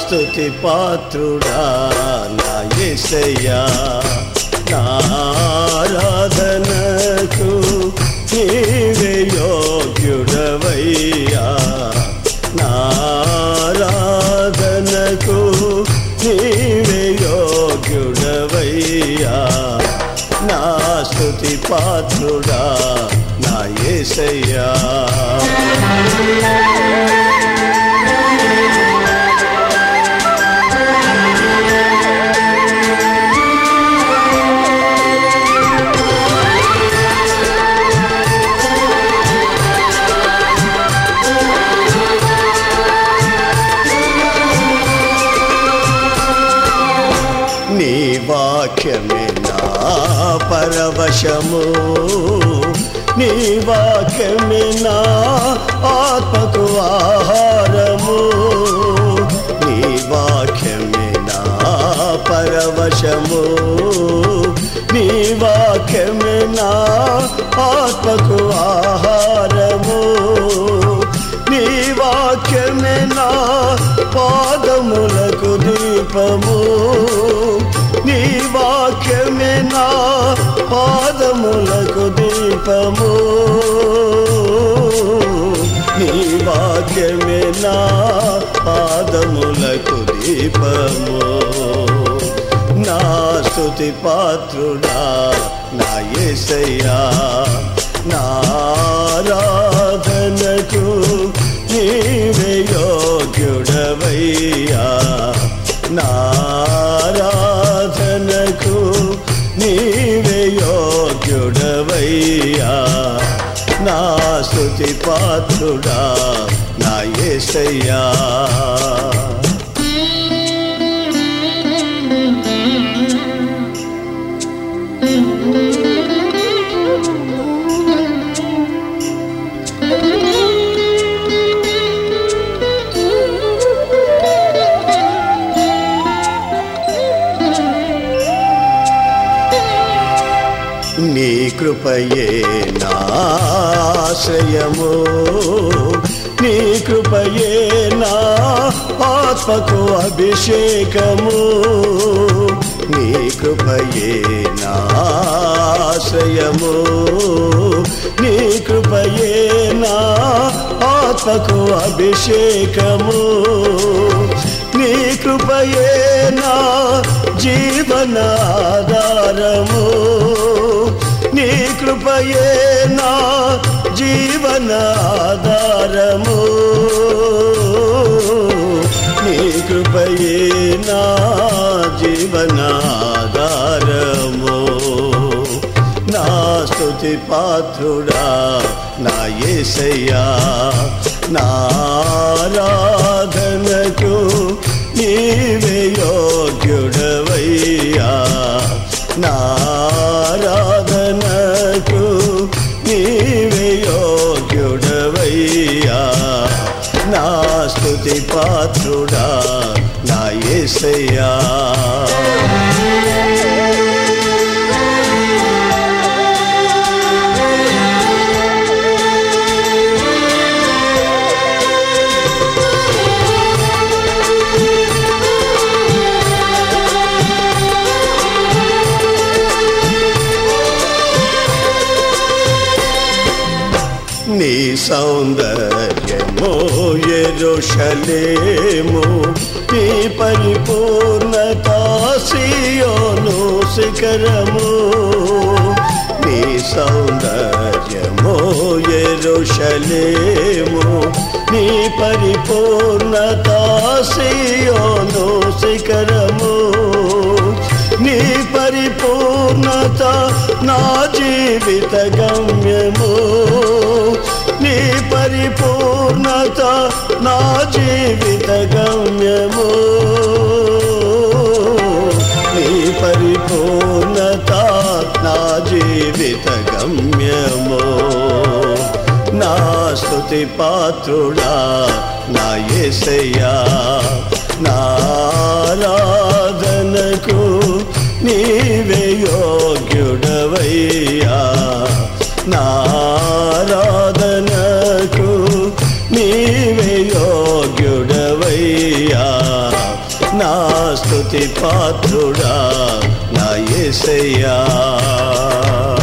స్తుతి పాత్రుడా నా యేసయ్యా, నా ఆరాధనకు నీవే యోగ్యుడవయ్యా, నా ఆరాధనకు నీవే యోగ్యుడవయ్యా, నా స్తుతి పాత్రుడా నా యేసయ్యా. నీ వాక్యమే నా పరవశము, నీ వాక్యమే నా ఆత్మకు ఆహారము, నీ వాక్యమే నా పరవశము, నీ వాక్యమే నా ఆత్మకు ఆహారము, నీ వాక్యమే నా పాదములకు దీపము, నీ వాక్యమే నా పాదములకు దీపము, నీ వాక్యమే నా పాదములకు దీపము, నా స్తుతి పాత్రుడా నా యేసయ్యా, నా ఆరాధనకు నీవే యోగ్యుడవయ్యా, నా ఆరాధనకు నీవే యోగ్యుడవయ్యా, నా స్తుతి పాత్రుడా నా యేసయ్యా. నీ కృపయే నా ఆశ్రయము, నీ కృపయే నా ఆత్మకు అభిషేకము, నీ కృపయే నా ఆశ్రయము, నీ కృపయే నా ఆత్మకు అభిషేకము, నీ కృపయే నా జీవనాధారము, నీ కృపయే నా జీవనాధారము, నీ కృపయే నా జీవనాధారము, నా స్తుతి పాత్రుడా నా యేసయ్యా, నా ఆరాధనకు నీవే యోగ్యుడవయ్యా, నా ఆరాధనకు నీవే యోగ్యుడవయ్యా, నా స్తుతి పాత్రుడా నా యేసయ్యా. నీ సౌందర్యమో యెరూషలేము, నీ పరిపూర్ణత సీయోను శిఖరము, నీ సౌందర్యమో యెరూషలేము, నీ పరిపూర్ణత సీయోను శిఖరము, నీ పరిపూర్ణత నా జీవిత గమ్యము, నీ పరిపూర్ణత నా జీవిత గమ్యము, నీ పరిపూర్ణత నా జీవిత గమ్యము, నా స్తుతి పాత్రుడా నా యేసయ్యా, నా ఆరాధనకు నీవే యోగ్యుడవయ్యా, నా ఆరాధనకు నీవే యోగ్యుడవయ్యా, నా స్తుతి పాత్రుడా నా యేసయ్యా.